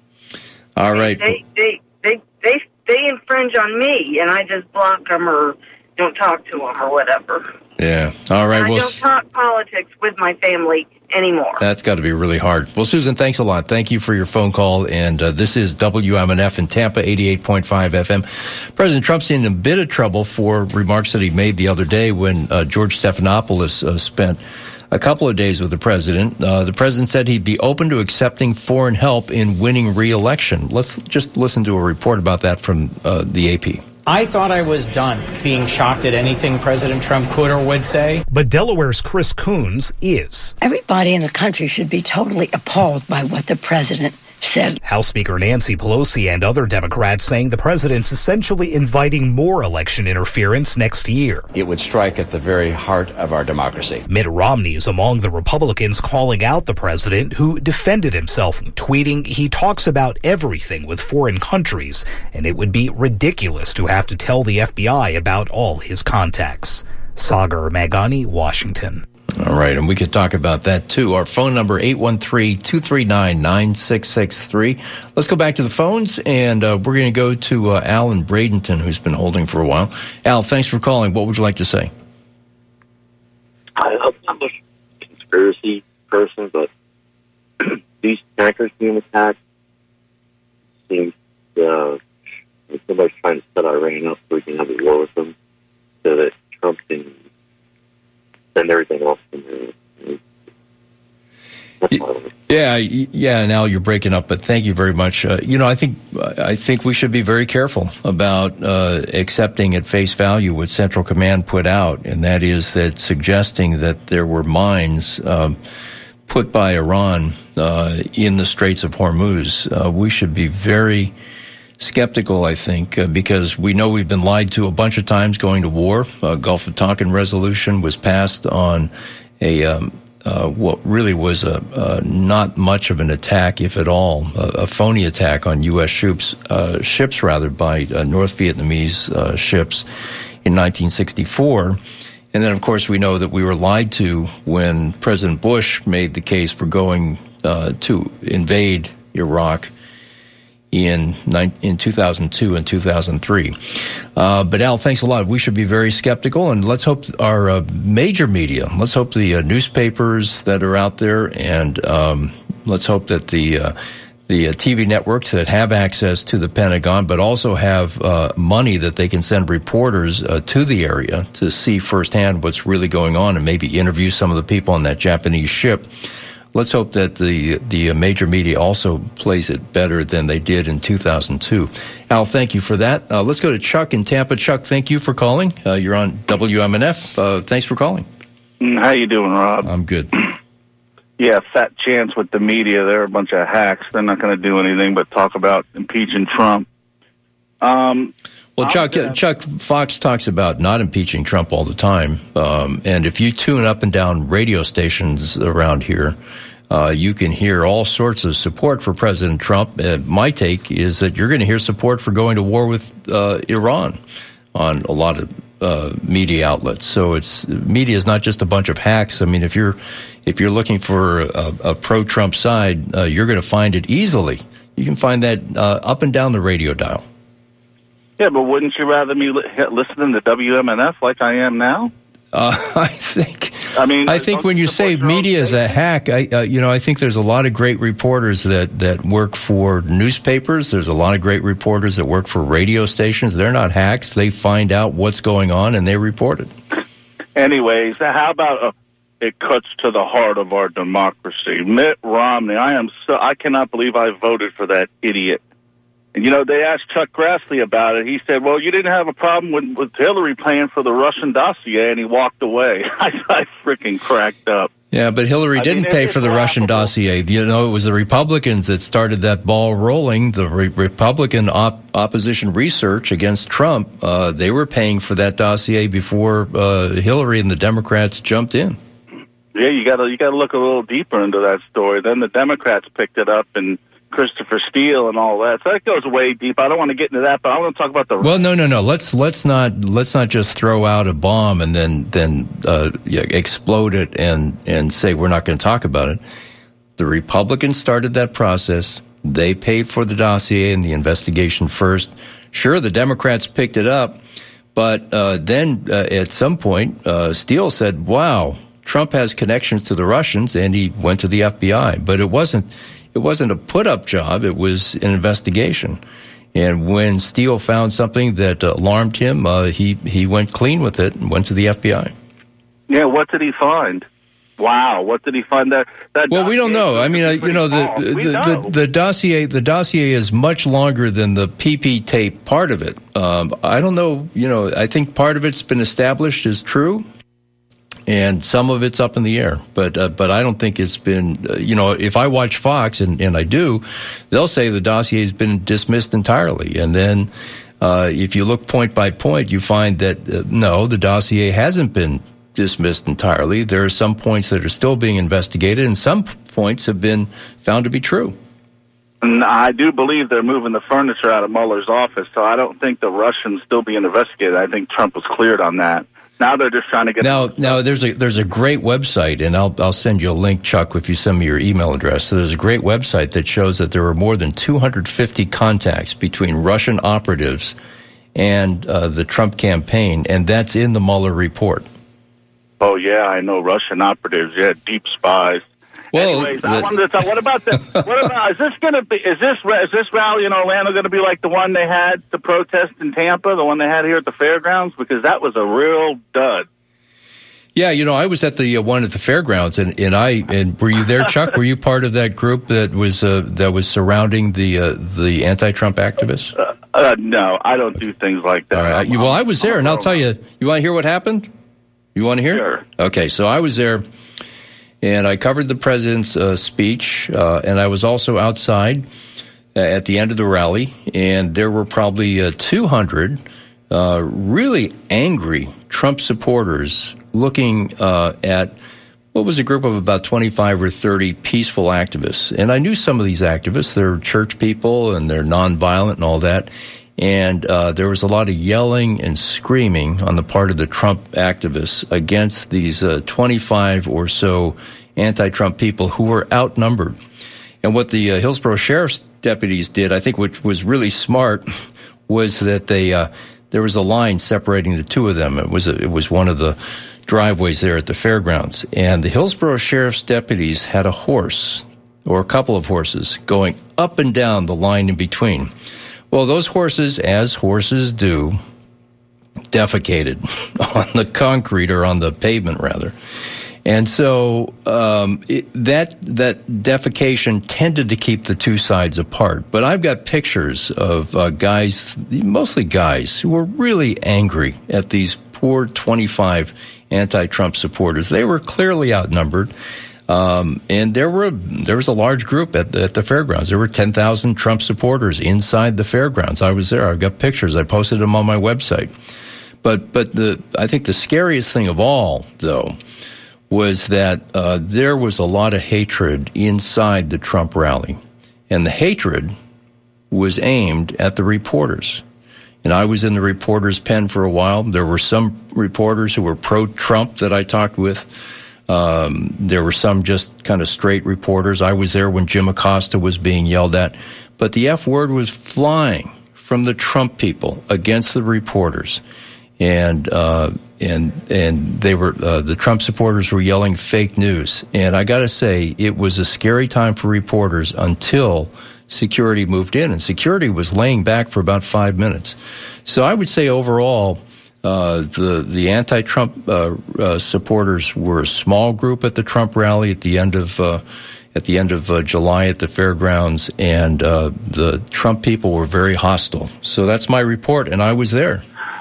All right. They they they they they infringe on me, and I just block them or don't talk to them or whatever. Yeah. All right. And I well, don't talk politics with my family anymore. That's got to be really hard. Well, Susan, thanks a lot. Thank you for your phone call. And uh, this is W M N F in Tampa, eighty-eight point five F M. President Trump's in a bit of trouble for remarks that he made the other day when uh, George Stephanopoulos uh, spent a couple of days with the president. Uh, the president said he'd be open to accepting foreign help in winning re-election. Let's just listen to a report about that from uh, the A P. I thought I was done being shocked at anything President Trump could or would say. But Delaware's Chris Coons is. Everybody in the country should be totally appalled by what the president said. House Speaker Nancy Pelosi and other Democrats saying the president's essentially inviting more election interference next year. It would strike at the very heart of our democracy. Mitt Romney is among the Republicans calling out the president, who defended himself, tweeting he talks about everything with foreign countries, and it would be ridiculous to have to tell the F B I about all his contacts. Sagar Magani, Washington. All right, and we could talk about that, too. Our phone number, eight one three, two three nine, nine six six three. Let's go back to the phones, and uh, we're going to go to uh, Al in Bradenton, who's been holding for a while. Al, thanks for calling. What would you like to say? I'm not a conspiracy person, but these tanker team attacks seem uh, like somebody's trying to set Iran up so we can have a war with them so that Trump can send everything off from there. Yeah, yeah, Al, you're breaking up, but thank you very much. Uh, you know, I think I think we should be very careful about uh, accepting at face value what Central Command put out, and that is that suggesting that there were mines um, put by Iran uh, in the Straits of Hormuz. Uh, we should be very skeptical, I think, uh, because we know we've been lied to a bunch of times going to war. Uh, Gulf of Tonkin resolution was passed on a um, uh, what really was a uh, not much of an attack, if at all, a, a phony attack on U S ships, uh, ships rather, by uh, North Vietnamese uh, ships in nineteen sixty-four. And then, of course, we know that we were lied to when President Bush made the case for going uh, to invade Iraq in in two thousand two and two thousand three. Uh, but Al, thanks a lot. We should be very skeptical, and let's hope our uh, major media, let's hope the uh, newspapers that are out there, and um, let's hope that the uh, the uh, T V networks that have access to the Pentagon, but also have uh, money that they can send reporters uh, to the area to see firsthand what's really going on and maybe interview some of the people on that Japanese ship. Let's hope that the the major media also plays it better than they did in two thousand two. Al, thank you for that. Uh, let's go to Chuck in Tampa. Chuck, thank you for calling. Uh, you're on W M N F. Uh, thanks for calling. How you doing, Rob? I'm good. Yeah, fat chance with the media. They're a bunch of hacks. They're not going to do anything but talk about impeaching Trump. Um, well, Chuck, gonna... Chuck, Fox talks about not impeaching Trump all the time. Um, and if you tune up and down radio stations around here, uh, you can hear all sorts of support for President Trump. Uh, my take is that you're going to hear support for going to war with uh, Iran on a lot of uh, media outlets. So it's media is not just a bunch of hacks. I mean, if you're if you're looking for a, a pro-Trump side, uh, you're going to find it easily. You can find that uh, up and down the radio dial. Yeah, but wouldn't you rather me li- listening to W M N F like I am now? Uh, I think. I mean, I think when you say media is a hack, I, uh, you know, I think there's a lot of great reporters that, that work for newspapers. There's a lot of great reporters that work for radio stations. They're not hacks. They find out what's going on and they report it. Anyways, how about uh, it cuts to the heart of our democracy? Mitt Romney, I am so I cannot believe I voted for that idiot. And, you know, they asked Chuck Grassley about it. He said, well, you didn't have a problem with, with Hillary paying for the Russian dossier, and he walked away. I, I freaking cracked up. Yeah, but Hillary I didn't mean, pay for the Russian dossier. You know, it was the Republicans that started that ball rolling. The re- Republican op- opposition research against Trump, uh, they were paying for that dossier before uh, Hillary and the Democrats jumped in. Yeah, you got to you got to look a little deeper into that story. Then the Democrats picked it up and Christopher Steele and all that. So that goes way deep. I don't want to get into that, but I want to talk about the. Well, no, no, no. Let's let's not let's not just throw out a bomb and then then uh, yeah, explode it and and say we're not going to talk about it. The Republicans started that process. They paid for the dossier and the investigation first. Sure, the Democrats picked it up, but uh, then uh, at some point, uh, Steele said, "Wow, Trump has connections to the Russians," and he went to the F B I. But it wasn't. It wasn't a put-up job. It was an investigation. And when Steele found something that alarmed him, uh, he, he went clean with it and went to the F B I. Yeah, what did he find? Wow, what did he find there? That well, we don't know. I mean, uh, you know, the the, the, the the dossier the dossier is much longer than the P P tape part of it. Um, I don't know. You know, I think part of it's been established as true. And some of it's up in the air, but uh, but I don't think it's been, uh, you know, if I watch Fox, and, and I do, they'll say the dossier has been dismissed entirely. And then uh, if you look point by point, you find that, uh, no, the dossier hasn't been dismissed entirely. There are some points that are still being investigated, and some points have been found to be true. And I do believe they're moving the furniture out of Mueller's office, so I don't think the Russians still being investigated. I think Trump was cleared on that. Now they're just trying to get now. Now there's a there's a great website, and I'll I'll send you a link, Chuck, if you send me your email address. So there's a great website that shows that there were more than two hundred fifty contacts between Russian operatives and uh, the Trump campaign, and that's in the Mueller report. Oh yeah, I know Russian operatives. Yeah, deep spies. Well, Anyways, the, I wanted to talk. What about the? What about? Is this going to be? Is this is this rally in Orlando going to be like the one they had to protest in Tampa? The one they had here at the fairgrounds, because that was a real dud. Yeah, you know, I was at the uh, one at the fairgrounds, and, and I and were you there, Chuck? Were you part of that group that was uh, that was surrounding the uh, the anti-Trump activists? Uh, uh, no, I don't do things like that. All right. Well, I was there, and I'll tell you. You want to hear what happened? You want to hear? Sure. Okay, so I was there. And I covered the president's uh, speech, uh, and I was also outside uh, at the end of the rally, and there were probably uh, two hundred uh, really angry Trump supporters looking uh, at what was a group of about twenty-five or thirty peaceful activists. And I knew some of these activists. They're church people, and they're nonviolent and all that. And uh, there was a lot of yelling and screaming on the part of the Trump activists against these uh, twenty-five or so anti-Trump people who were outnumbered. And what the uh, Hillsborough Sheriff's deputies did, I think, which was really smart, was that they uh, there was a line separating the two of them. It was a, it was one of the driveways there at the fairgrounds, and the Hillsborough Sheriff's deputies had a horse or a couple of horses going up and down the line in between. Well, those horses, as horses do, defecated on the concrete, or on the pavement, rather. And so um, it, that that defecation tended to keep the two sides apart. But I've got pictures of uh, guys, mostly guys, who were really angry at these poor twenty-five anti-Trump supporters. They were clearly outnumbered. Um, and there were there was a large group at the, at the fairgrounds. There were ten thousand Trump supporters inside the fairgrounds. I was there. I've got pictures. I posted them on my website. But but the I think the scariest thing of all, though, was that uh, there was a lot of hatred inside the Trump rally. And the hatred was aimed at the reporters. And I was in the reporters' pen for a while. There were some reporters who were pro-Trump that I talked with. Um, there were some just kind of straight reporters. I was there when Jim Acosta was being yelled at. But the F word was flying from the Trump people against the reporters. And uh, and and they were uh, the Trump supporters were yelling fake news. And I got to say, it was a scary time for reporters until security moved in, and security was laying back for about five minutes. So I would say overall, uh, the the anti-Trump uh, uh, supporters were a small group at the Trump rally at the end of uh, at the end of uh, July at the fairgrounds, and uh, the Trump people were very hostile. So that's my report, and I was there.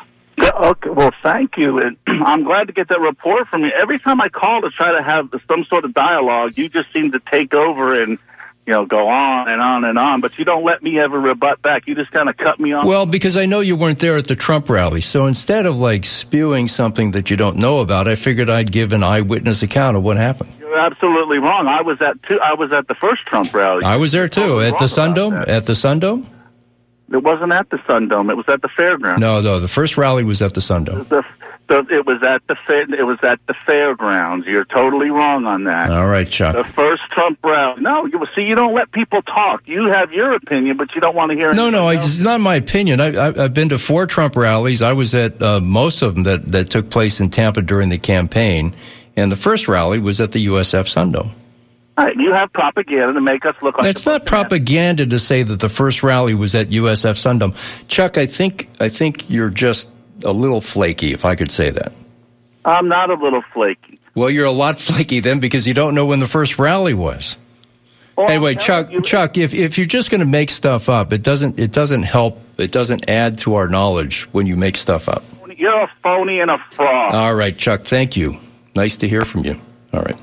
Okay, well, thank you. And I'm glad to get that report from you. Every time I call to try to have some sort of dialogue, you just seem to take over and, you know, go on and on and on. But you don't let me ever rebut back. You just kind of cut me off. Well, because I know you weren't there at the Trump rally. So instead of, like, spewing something that you don't know about, I figured I'd give an eyewitness account of what happened. You're absolutely wrong. I was at two, I was at the first Trump rally. I was there, too, at the Sundome. At the Sundome? It wasn't at the Sundome. It was at the fairgrounds. No, no. The first rally was at the Sundome. The, the, it was at the fair, it was at the fairgrounds. You're totally wrong on that. All right, Chuck. The first Trump rally. No, you see, you don't let people talk. You have your opinion, but you don't want to hear. No, no. I, else. it's not my opinion. I, I, I've been to four Trump rallies. I was at uh, most of them that that took place in Tampa during the campaign, and the first rally was at the U S F Sundome. All right, you have propaganda to make us look like... It's not propaganda to say that the first rally was at U S F Sundome. Chuck, I think I think you're just a little flaky, if I could say that. I'm not a little flaky. Well, you're a lot flaky then, because you don't know when the first rally was. Well, anyway, Chuck, you, Chuck, if if you're just going to make stuff up, it doesn't it doesn't help. It doesn't add to our knowledge when you make stuff up. You're a phony and a fraud. All right, Chuck, thank you. Nice to hear from you. All right.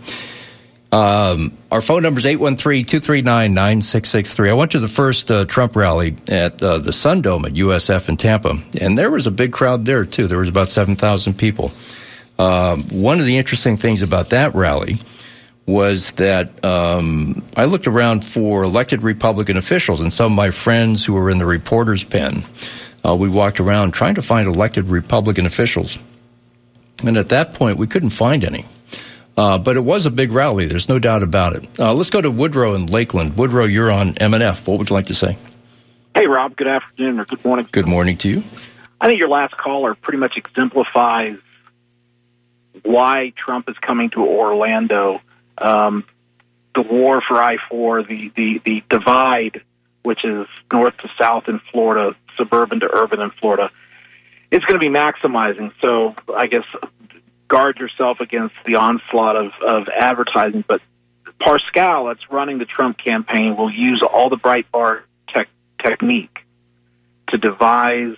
Um, our phone number is eight one three, two three nine, nine six six three. I went to the first uh, Trump rally at uh, the Sundome at U S F in Tampa, and there was a big crowd there, too. There was about seven thousand people. Um, one of the interesting things about that rally was that um, I looked around for elected Republican officials, and some of my friends who were in the reporter's pen, uh, we walked around trying to find elected Republican officials. And at that point, we couldn't find any. Uh, but it was a big rally. There's no doubt about it. Uh, let's go to Woodrow in Lakeland. Woodrow, you're on M and F. What would you like to say? Hey, Rob. Good afternoon or good morning. Good morning to you. I think your last caller pretty much exemplifies why Trump is coming to Orlando. Um, the war for I four, the, the, the divide, which is north to south in Florida, suburban to urban in Florida, is going to be maximizing. So I guess guard yourself against the onslaught of, of advertising. But Pascal, that's running the Trump campaign, will use all the Breitbart tech, technique to devise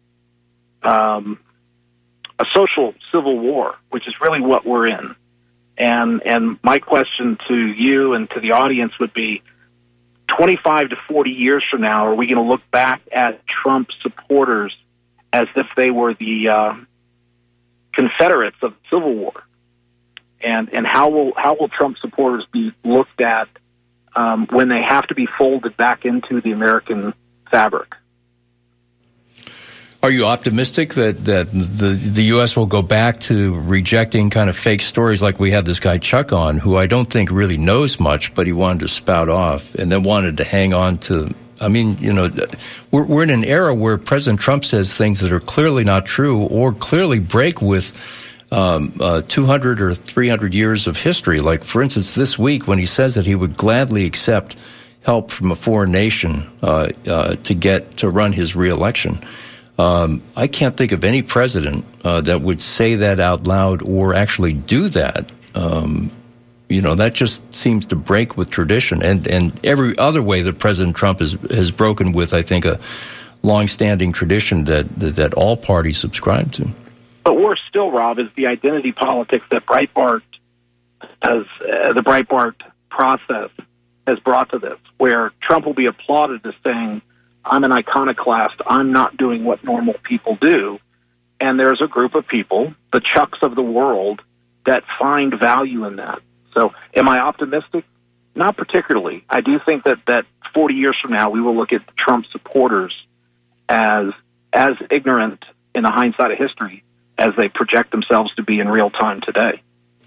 um, a social civil war, which is really what we're in. And and my question to you and to the audience would be, twenty-five to forty years from now, are we going to look back at Trump supporters as if they were the uh, Confederates of the Civil War? And and how will how will Trump supporters be looked at um, when they have to be folded back into the American fabric? Are you optimistic that, that the the U S will go back to rejecting kind of fake stories like we had this guy Chuck on, who I don't think really knows much, but he wanted to spout off and then wanted to hang on to? I mean, you know, we're, we're in an era where President Trump says things that are clearly not true or clearly break with um, uh, two hundred or three hundred years of history. Like, for instance, this week when he says that he would gladly accept help from a foreign nation uh, uh, to get to run his reelection. Um, I can't think of any president uh, that would say that out loud or actually do that. Um, you know, that just seems to break with tradition, and, and every other way that President Trump has has broken with, I think, a longstanding tradition that that all parties subscribe to. But worse still, Rob, is the identity politics that Breitbart has, uh, the Breitbart process has brought to this, where Trump will be applauded as saying, I'm an iconoclast, I'm not doing what normal people do. And there's a group of people, the Chucks of the world, that find value in that. So am I optimistic? Not particularly. I do think that, that forty years from now, we will look at Trump supporters as as ignorant in the hindsight of history as they project themselves to be in real time today.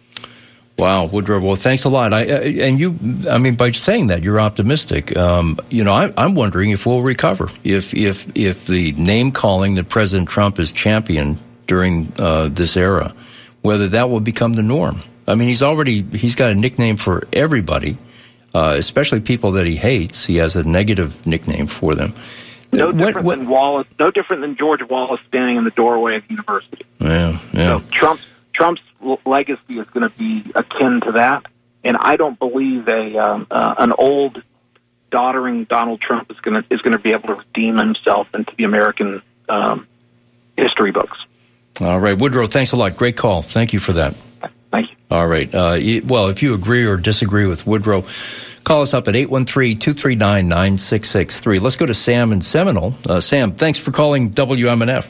Wow, Woodrow. Well, thanks a lot. I, and you, I mean, by saying that, you're optimistic. Um, you know, I, I'm wondering if we'll recover, if if if the name calling that President Trump has championed during uh, this era, whether that will become the norm. I mean, he's already he's got a nickname for everybody, uh, especially people that he hates. He has a negative nickname for them. No different what, what, than Wallace. No different than George Wallace standing in the doorway of the university. Yeah, yeah. So Trump's Trump's legacy is going to be akin to that, and I don't believe a um, uh, an old, doddering Donald Trump is going to is going to be able to redeem himself into the American um, history books. All right, Woodrow. Thanks a lot. Great call. Thank you for that. Thank you. All right. Uh, well, if you agree or disagree with Woodrow, call us up at eight one three, two three nine, nine six six three. Let's go to Sam in Seminole. Uh, Sam, thanks for calling W M N F.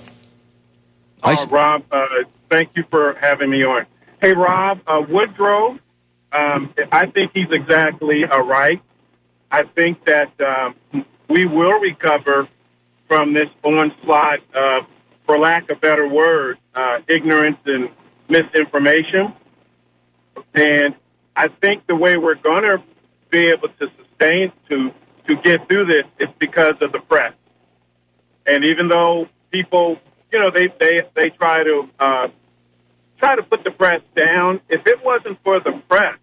Uh, Rob, uh, thank you for having me on. Hey, Rob, uh, Woodrow, um, I think he's exactly uh, right. I think that um, we will recover from this onslaught of, for lack of better word, uh, ignorance and misinformation. And I think the way we're going to be able to sustain, to, to get through this, is because of the press. And even though people, you know, they, they, they try to uh, try to put the press down, if it wasn't for the press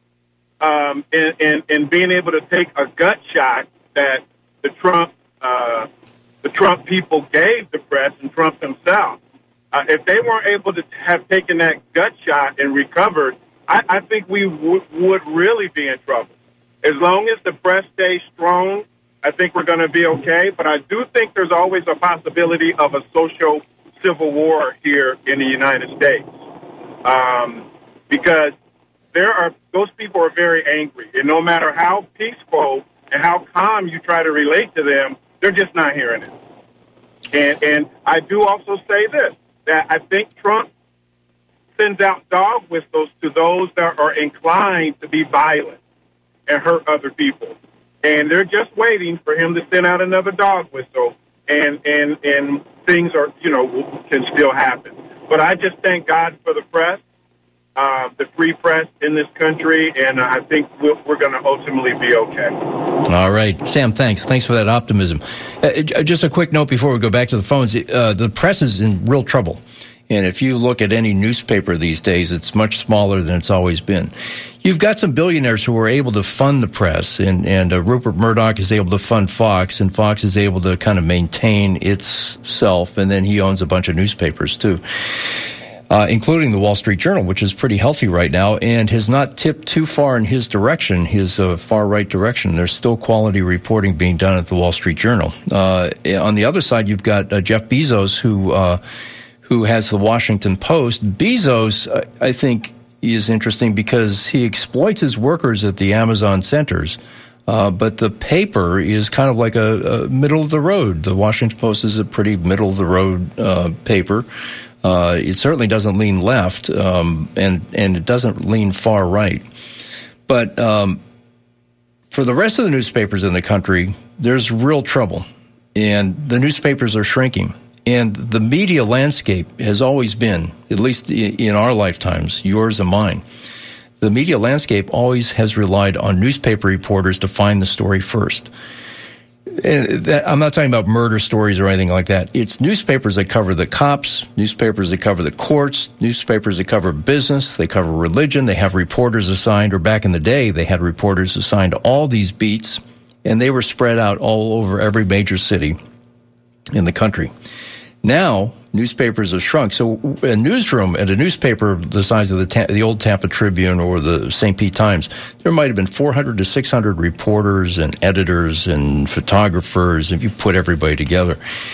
um, and, and, and being able to take a gut shot that the Trump uh, the Trump people gave the press and Trump himself, uh, if they weren't able to have taken that gut shot and recovered, I, I think we w- would really be in trouble. As long as the press stays strong, I think we're going to be okay. But I do think there's always a possibility of a social civil war here in the United States, um, because there are those people are very angry, and no matter how peaceful and how calm you try to relate to them, they're just not hearing it. And and I do also say this, that I think Trump sends out dog whistles to those that are inclined to be violent and hurt other people. And they're just waiting for him to send out another dog whistle, and, and, and things are, you know, can still happen. But I just thank God for the press, uh, the free press in this country, and I think we're, we're going to ultimately be okay. All right. Sam, thanks. Thanks for that optimism. Uh, just a quick note before we go back to the phones. Uh, the press is in real trouble. And if you look at any newspaper these days, it's much smaller than it's always been. You've got some billionaires who are able to fund the press, and, and uh, Rupert Murdoch is able to fund Fox, and Fox is able to kind of maintain itself, and then he owns a bunch of newspapers, too, uh, including the Wall Street Journal, which is pretty healthy right now and has not tipped too far in his direction, his uh, far-right direction. There's still quality reporting being done at the Wall Street Journal. Uh, on the other side, you've got uh, Jeff Bezos, who... Uh, who has the Washington Post. Bezos, I think, is interesting because he exploits his workers at the Amazon centers, uh, but the paper is kind of like a, a middle of the road. The Washington Post is a pretty middle of the road uh, paper. Uh, it certainly doesn't lean left, um, and and it doesn't lean far right. But um, for the rest of the newspapers in the country, there's real trouble, and the newspapers are shrinking. And the media landscape has always been, at least in our lifetimes, yours and mine, the media landscape always has relied on newspaper reporters to find the story first. And that, I'm not talking about murder stories or anything like that. It's newspapers that cover the cops, newspapers that cover the courts, newspapers that cover business, they cover religion, they have reporters assigned, or back in the day, they had reporters assigned to all these beats, and they were spread out all over every major city in the country. Now, newspapers have shrunk. So a newsroom at a newspaper the size of the Ta- the old Tampa Tribune or the Saint Pete Times, there might have been four hundred to six hundred reporters and editors and photographers if you put everybody together.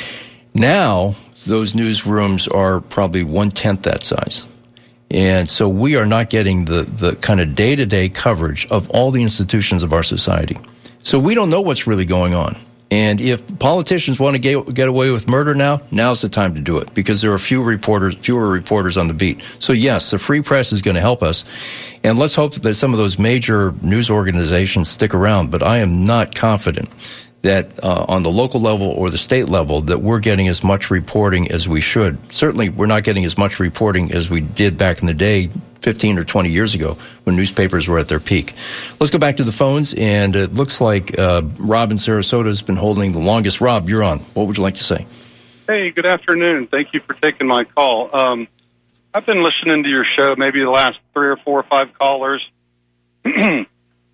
Now, those newsrooms are probably one-tenth that size. And so we are not getting the, the kind of day-to-day coverage of all the institutions of our society. So we don't know what's really going on. And if politicians want to get, get away with murder now, now's the time to do it because there are few reporters, fewer reporters on the beat. So yes, the free press is going to help us. And let's hope that some of those major news organizations stick around. But I am not confident that uh, on the local level or the state level that we're getting as much reporting as we should. Certainly, we're not getting as much reporting as we did back in the day, fifteen or twenty years ago, when newspapers were at their peak. Let's go back to the phones, and it looks like uh, Rob in Sarasota has been holding the longest. Rob, you're on. What would you like to say? Hey, good afternoon. Thank you for taking my call. Um, I've been listening to your show maybe the last three or four or five callers, and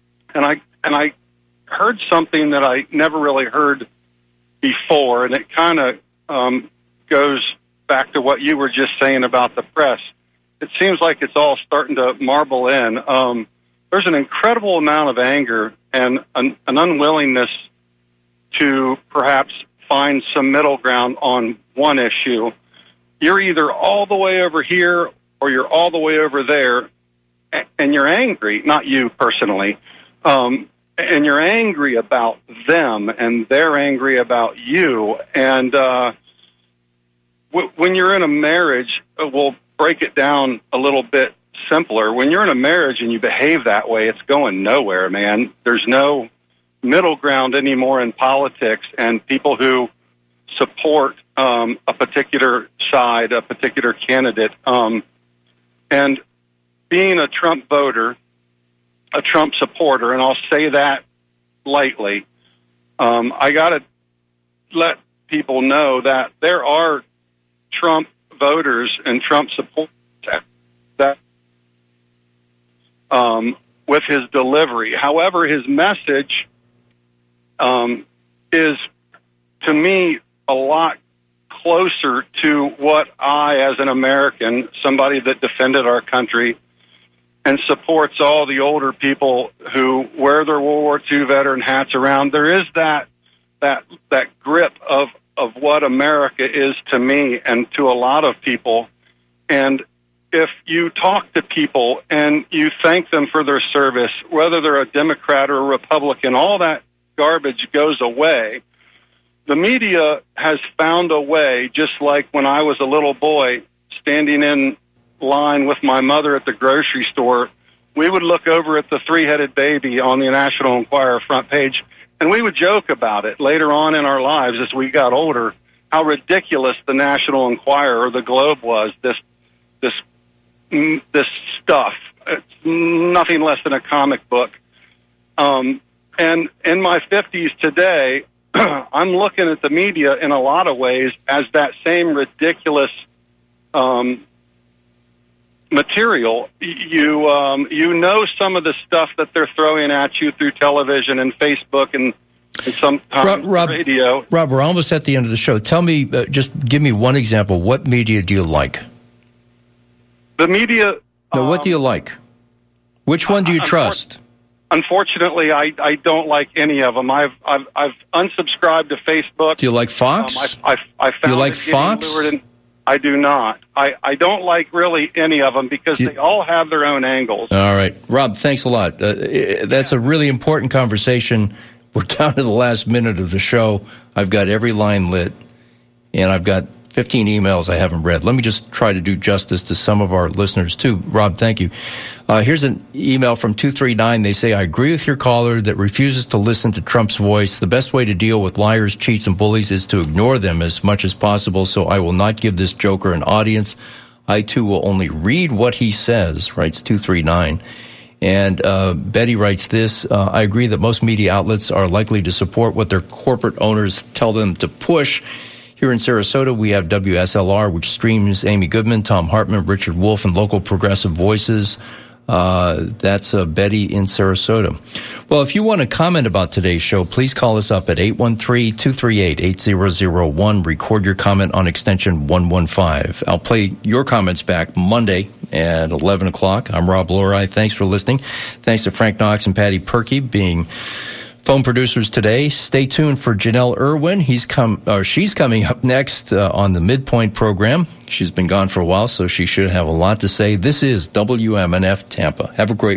I and I heard something that I never really heard before, and it kind of um, goes back to what you were just saying about the press. It seems like it's all starting to marble in. Um, there's an incredible amount of anger and an, an unwillingness to perhaps find some middle ground on one issue. You're either all the way over here or you're all the way over there, and you're angry, not you personally, um, and you're angry about them, and they're angry about you. And uh, w- when you're in a marriage, we'll break it down a little bit simpler. When you're in a marriage and you behave that way, it's going nowhere, man. There's no middle ground anymore in politics, and people who support um, a particular side, a particular candidate. Um, and being a Trump voter, a Trump supporter, and I'll say that lightly, um, I got to let people know that there are Trump voters and Trump supporters that um, with his delivery. However, his message um, is, to me, a lot closer to what I, as an American, somebody that defended our country and supports all the older people who wear their World War Two veteran hats around. There is that that that grip of of what America is to me and to a lot of people. And if you talk to people and you thank them for their service, whether they're a Democrat or a Republican, all that garbage goes away. The media has found a way, just like when I was a little boy standing in line with my mother at the grocery store, we would look over at the three-headed baby on the National Enquirer front page, and we would joke about it later on in our lives as we got older, how ridiculous the National Enquirer or the Globe was, this this this stuff. It's nothing less than a comic book. Um, and in my fifties today, I'm looking at the media in a lot of ways as that same ridiculous um material. You um, you know some of the stuff that they're throwing at you through television and Facebook and, and sometimes Rob, Rob, radio. Rob, we're almost at the end of the show. Tell me, uh, just give me one example. What media do you like? The media. No, um, what do you like? Which one do you trust? Unfortunately, I, I don't like any of them. I've I've, I've unsubscribed to Facebook. Do you like Fox? Um, I, I, I found do you like it getting Fox? lured in. I do not. I, I don't like really any of them because you, they all have their own angles. All right. Rob, thanks a lot. Uh, that's a really important conversation. We're down to the last minute of the show. I've got every line lit, and I've got fifteen emails I haven't read. Let me just try to do justice to some of our listeners, too. Rob, thank you. Uh, here's an email from two three nine. They say, I agree with your caller that refuses to listen to Trump's voice. The best way to deal with liars, cheats, and bullies is to ignore them as much as possible, so I will not give this joker an audience. I, too, will only read what he says, writes two three nine. And uh, Betty writes this, uh, I agree that most media outlets are likely to support what their corporate owners tell them to push. Here in Sarasota, we have W S L R, which streams Amy Goodman, Tom Hartman, Richard Wolf, and local progressive voices. Uh, that's uh, Betty in Sarasota. Well, if you want to comment about today's show, please call us up at eight one three, two three eight, eight zero zero one. Record your comment on extension one one five. I'll play your comments back Monday at eleven o'clock. I'm Rob Lorai. Thanks for listening. Thanks to Frank Knox and Patty Perky being phone producers today. Stay tuned for Janelle Irwin. He's come, or she's coming up next uh, on the Midpoint program. She's been gone for a while, so she should have a lot to say. This is W M N F Tampa. Have a great